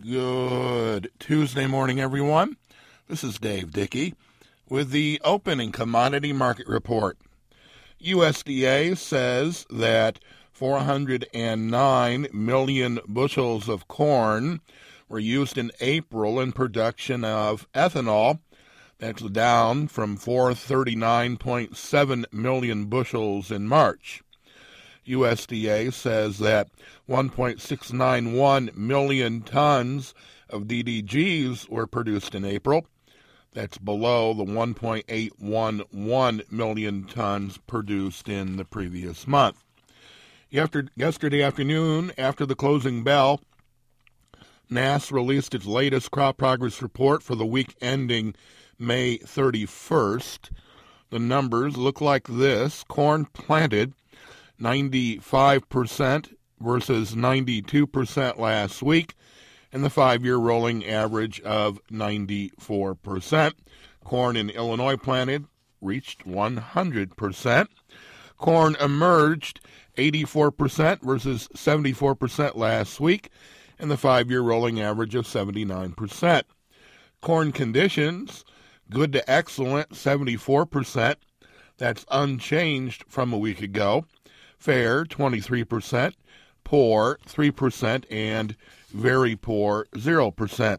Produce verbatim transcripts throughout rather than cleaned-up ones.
Good Tuesday morning, everyone. This is Dave Dickey with the opening commodity market report. U S D A says that four hundred nine million bushels of corn were used in April in production of ethanol. That's down from four hundred thirty-nine point seven million bushels in March. U S D A says that one point six nine one million tons of D D Gs were produced in April. That's below the one point eight one one million tons produced in the previous month. Yesterday afternoon, after the closing bell, N A S S released its latest crop progress report for the week ending May thirty-first. The numbers look like this. Corn planted, ninety-five percent versus ninety-two percent last week, and the five-year rolling average of ninety-four percent. Corn in Illinois planted reached one hundred percent. Corn emerged, eighty-four percent versus seventy-four percent last week, and the five-year rolling average of seventy-nine percent. Corn conditions, good to excellent, seventy-four percent. That's unchanged from a week ago. Fair, twenty-three percent. Poor, three percent. And very poor, zero percent.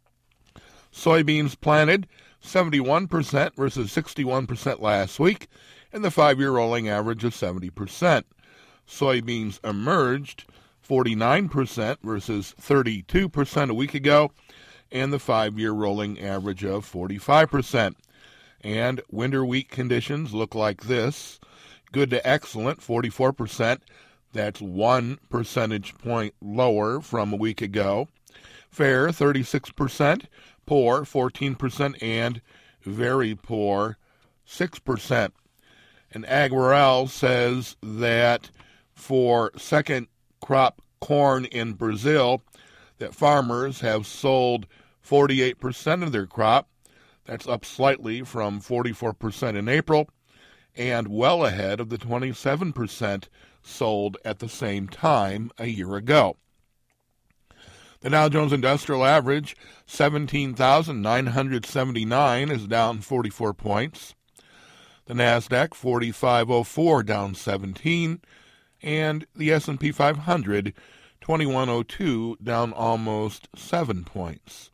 Soybeans planted, seventy-one percent versus sixty-one percent last week, and the five-year rolling average of seventy percent. Soybeans emerged, forty-nine percent versus thirty-two percent a week ago, and the five-year rolling average of forty-five percent. And winter wheat conditions look like this. Good to excellent, forty-four percent. That's one percentage point lower from a week ago. Fair, thirty-six percent. Poor, fourteen percent. And very poor, six percent. And AgRel says that for second crop corn in Brazil, that farmers have sold forty-eight percent of their crop. That's up slightly from forty-four percent in April, and well ahead of the twenty-seven percent sold at the same time a year ago. The Dow Jones Industrial Average, seventeen thousand nine hundred seventy-nine, is down forty-four points. The NASDAQ, forty-five oh four, down seventeen, and the S and P five hundred, twenty-one oh two, down almost seven points.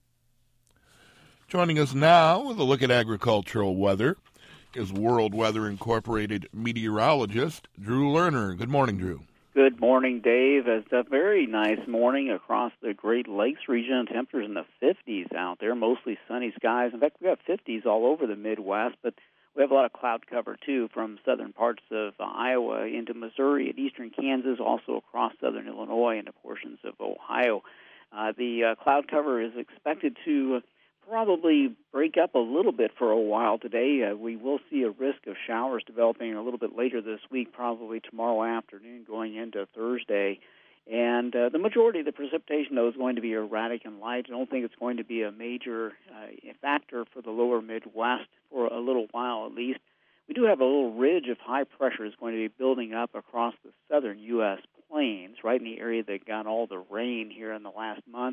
Joining us now with a look at agricultural weather is World Weather Incorporated meteorologist Drew Lerner. Good morning, Drew. Good morning, Dave. It's a very nice morning across the Great Lakes region. Temperatures in the fifties out there, mostly sunny skies. In fact, we have fifties all over the Midwest, but we have a lot of cloud cover, too, from southern parts of uh, Iowa into Missouri and eastern Kansas, also across southern Illinois and portions of Ohio. Uh, the uh, cloud cover is expected to uh, probably break up a little bit for a while today. Uh, we will see a risk of showers developing a little bit later this week, probably tomorrow afternoon going into Thursday. And uh, the majority of the precipitation, though, is going to be erratic and light. I don't think it's going to be a major uh, factor for the lower Midwest for a little while at least. We do have a little ridge of high pressure is going to be building up across the southern U S plains, right in the area that got all the rain here in the last month.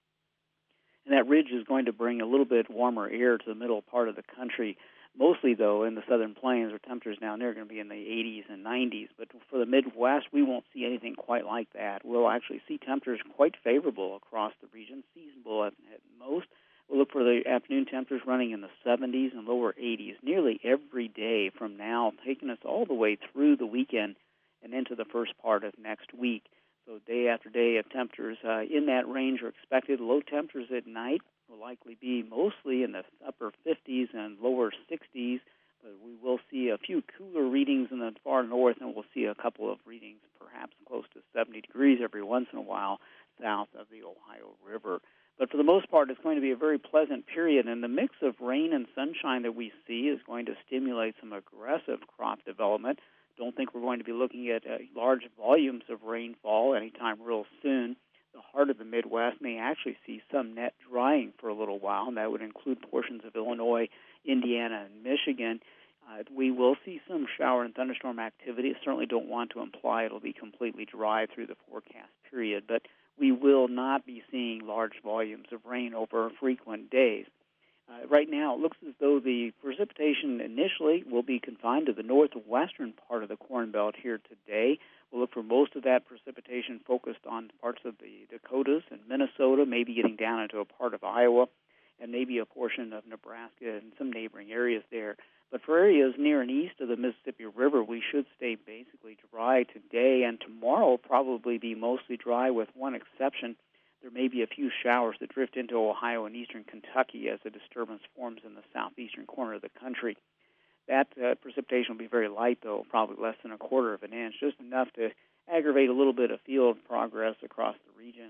And that ridge is going to bring a little bit warmer air to the middle part of the country, mostly, though, in the southern plains where temperatures down there are going to be in the eighties and nineties. But for the Midwest, we won't see anything quite like that. We'll actually see temperatures quite favorable across the region, seasonable at, at most. We'll look for the afternoon temperatures running in the seventies and lower eighties nearly every day from now, taking us all the way through the weekend and into the first part of next week. So day after day of temperatures uh, in that range are expected. Low temperatures at night will likely be mostly in the upper fifties and lower sixties, but we will see a few cooler readings in the far north, and we'll see a couple of readings perhaps close to seventy degrees every once in a while south of the Ohio River. But for the most part, it's going to be a very pleasant period, and the mix of rain and sunshine that we see is going to stimulate some aggressive crop development. Don't think we're going to be looking at uh, large volumes of rainfall anytime real soon. The heart of the Midwest may actually see some net drying for a little while, and that would include portions of Illinois, Indiana, and Michigan. Uh, we will see some shower and thunderstorm activity. I certainly don't want to imply it'll be completely dry through the forecast period, but we will not be seeing large large volumes of rain over frequent days. Uh, right now, it looks as though the precipitation initially will be confined to the northwestern part of the Corn Belt here today. We'll look for most of that precipitation focused on parts of the Dakotas and Minnesota, maybe getting down into a part of Iowa, and maybe a portion of Nebraska and some neighboring areas there. But for areas near and east of the Mississippi River, we should stay basically dry today, and tomorrow will probably be mostly dry with one exception. There may be a few showers that drift into Ohio and eastern Kentucky as a disturbance forms in the southeastern corner of the country. That uh, precipitation will be very light, though, probably less than a quarter of an inch, just enough to aggravate a little bit of field progress across the region.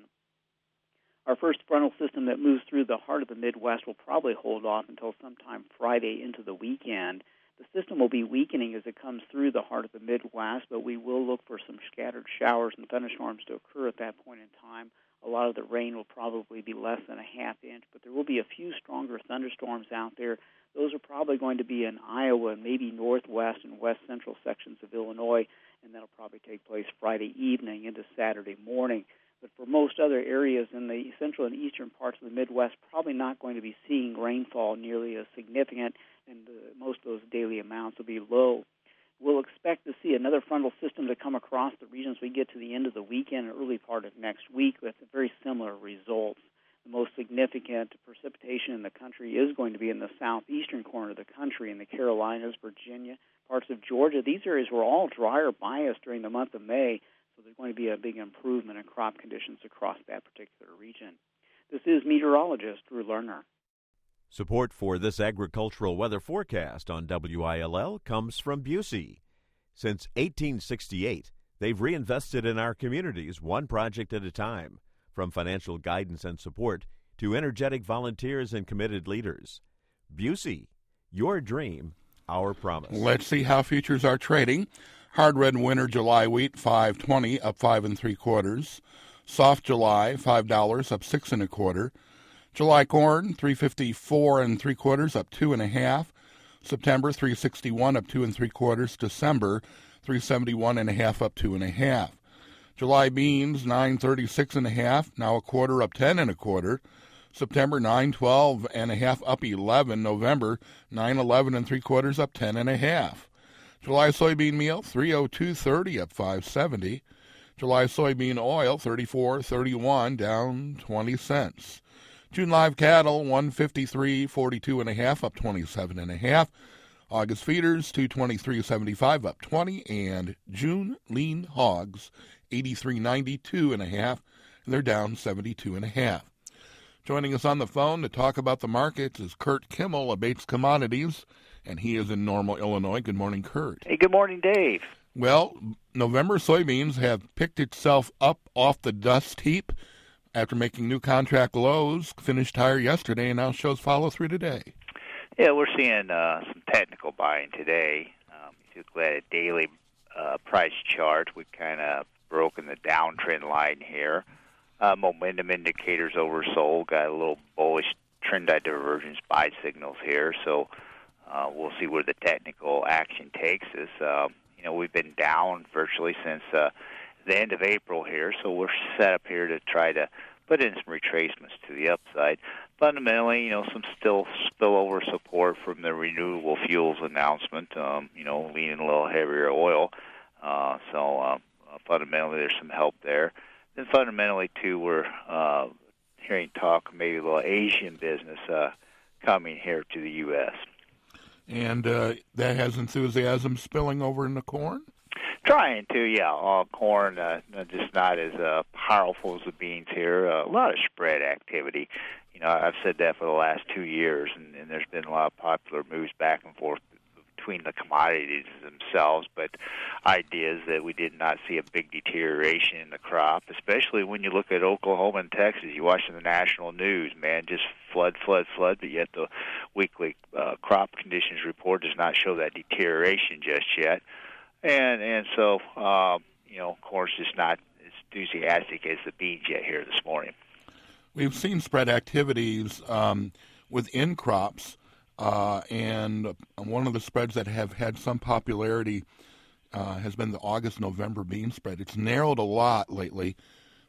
Our first frontal system that moves through the heart of the Midwest will probably hold off until sometime Friday into the weekend. The system will be weakening as it comes through the heart of the Midwest, but we will look for some scattered showers and thunderstorms to occur at that point in time. A lot of the rain will probably be less than a half inch, but there will be a few stronger thunderstorms out there. Those are probably going to be in Iowa and maybe northwest and west central sections of Illinois, and that'll probably take place Friday evening into Saturday morning. But for most other areas in the central and eastern parts of the Midwest, probably not going to be seeing rainfall nearly as significant, and uh, most of those daily amounts will be low. We'll expect to see another frontal system to come across the region as we get to the end of the weekend and early part of next week with very similar results. The most significant precipitation in the country is going to be in the southeastern corner of the country, in the Carolinas, Virginia, parts of Georgia. These areas were all drier biased during the month of May, so there's going to be a big improvement in crop conditions across that particular region. This is meteorologist Drew Lerner. Support for this agricultural weather forecast on W I L L comes from Busey. Since eighteen sixty-eight, they've reinvested in our communities one project at a time, from financial guidance and support to energetic volunteers and committed leaders. Busey, your dream, our promise. Let's see how futures are trading. Hard red winter July wheat five twenty, up five and three quarters. Soft July five dollars, up six and a quarter. July corn three fifty-four and three quarters, up two and a half. September three sixty-one, up two and three quarters. December three seventy-one and a half, up two and a half. July beans nine thirty-six and a half, now a quarter, up ten and a quarter. September nine twelve and a half, up eleven. November nine eleven and three quarters, up ten and a half. July soybean meal three oh two thirty, up five seventy. July soybean oil thirty-four thirty-one, down twenty cents. June live cattle one fifty-three forty-two and a half, up twenty-seven and a half. August feeders two twenty-three seventy-five, up twenty, and June lean hogs eighty-three ninety-two and a half, and they're down seventy-two and a half. Joining us on the phone to talk about the markets is Kurt Kimmel of Bates Commodities, and he is in Normal, Illinois. Good morning, Kurt. Hey, good morning, Dave. Well, November soybeans have picked itself up off the dust heap after making new contract lows, finished higher yesterday, and now shows follow-through today. Yeah, we're seeing uh, some technical buying today. Um, if you look at a daily uh, price chart, we've kind of broken the downtrend line here. Uh, momentum indicators oversold, got a little bullish trend divergence buy signals here, so uh, we'll see where the technical action takes us. Uh, you know, we've been down virtually since uh, the end of April here, so we're set up here to try to put in some retracements to the upside. Fundamentally, you know, some still spillover support from the renewable fuels announcement, um, you know, leaning a little heavier oil. Uh, so uh, fundamentally, there's some help there. Then fundamentally, too, we're uh, hearing talk maybe a little Asian business uh, coming here to the U S And uh, that has enthusiasm spilling over into corn? Trying to, yeah. Uh, corn, uh, just not as uh, powerful as the beans here. Uh, a lot of spread activity. You know, I've said that for the last two years, and, and there's been a lot of popular moves back and forth between the commodities themselves, but ideas that we did not see a big deterioration in the crop, especially when you look at Oklahoma and Texas. You watch the national news, man, just flood, flood, flood, but yet the weekly uh, crop conditions report does not show that deterioration just yet. And and so, uh, you know, corn's just not as enthusiastic as the beans yet here this morning. We've seen spread activities um, within crops, uh, and one of the spreads that have had some popularity uh, has been the August-November bean spread. It's narrowed a lot lately,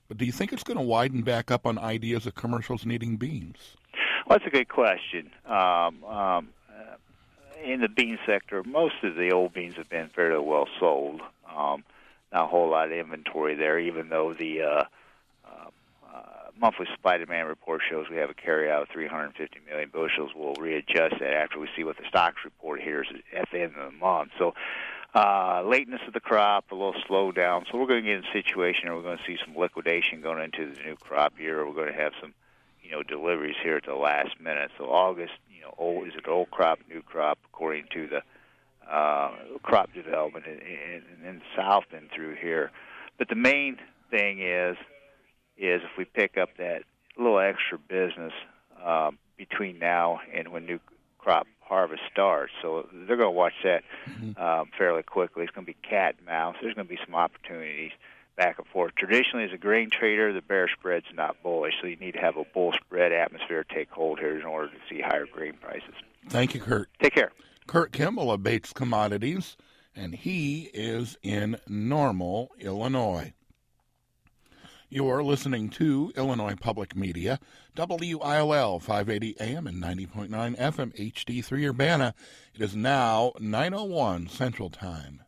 But do you think it's going to widen back up on ideas of commercials needing beans? Well, that's a good question. Um, um, uh, in the bean sector, most of the old beans have been fairly well sold. Um, not a whole lot of inventory there, even though the uh, uh, uh, monthly supply demand report shows we have a carryout of three hundred fifty million bushels. We'll readjust that after we see what the stocks report here is at the end of the month. So uh, lateness of the crop, a little slowdown. So we're going to get in a situation where we're going to see some liquidation going into the new crop year. We're going to have some, you know, deliveries here at the last minute. So August, you know, old, is it old crop, new crop, according to the uh, crop development in, in, in the South and through here. But the main thing is, is if we pick up that little extra business um, between now and when new crop harvest starts. So they're going to watch that mm-hmm. um, fairly quickly. It's going to be cat and mouse. There's going to be some opportunities back and forth. Traditionally, as a grain trader, the bear spread's not bullish, so you need to have a bull spread atmosphere take hold here in order to see higher grain prices. Thank you, Kurt. Take care. Kurt Kimball of Bates Commodities, and he is in Normal, Illinois. You're listening to Illinois Public Media, W I L L five eighty A M and ninety point nine F M H D three Urbana. It is now nine oh one Central Time.